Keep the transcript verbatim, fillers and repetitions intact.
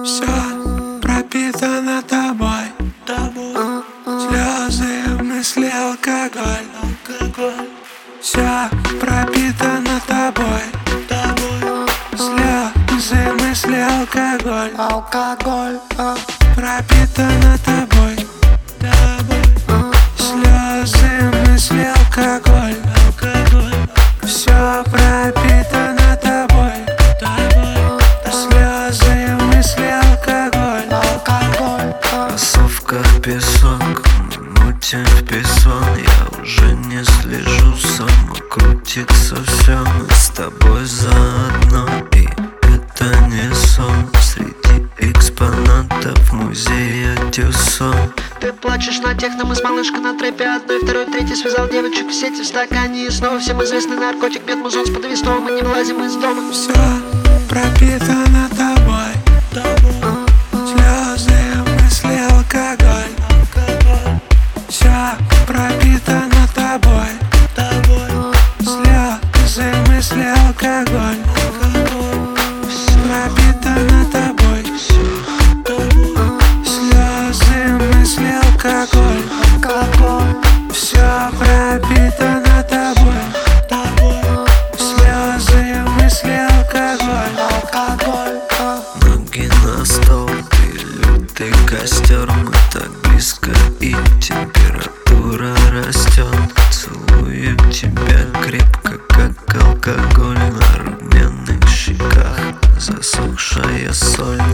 Все пропитано тобой, слезы, мысли, алкоголь. Все пропитано тобой, слезы, мысли, алкоголь. Алкоголь, а. Пропитано тобой, слезы, мысли, алкоголь. Все пропитано тобой, слезы, мысли, алкоголь. Алкоголь, а. Кроссовка песок, мутим в песон. Я уже не слежу, само крутится все. Мы с тобой заодно, и это не сон. Среди экспонатов музея Тюсон. Ты плачешь на техно, мы с малышкой на трэпе. Одной, второй, третий связал девочек в сети, в стакане. И снова всем известный наркотик, бед музон с подвесного. Мы не вылазим из дома. Все пропитано тобой, слезы, мысли, алкоголь. Все пропитано тобой, слезы, мысли, алкоголь. Пропитано тобой, слезы, мысли, алкоголь. Все пропитано тобой, слезы, мысли, алкоголь. Алкоголь, а. Ноги на стол, ты лютый костер. Мы так близко, и температура растет. Целую тебя крепко, как алкоголь. На румяных щеках засохшая соль.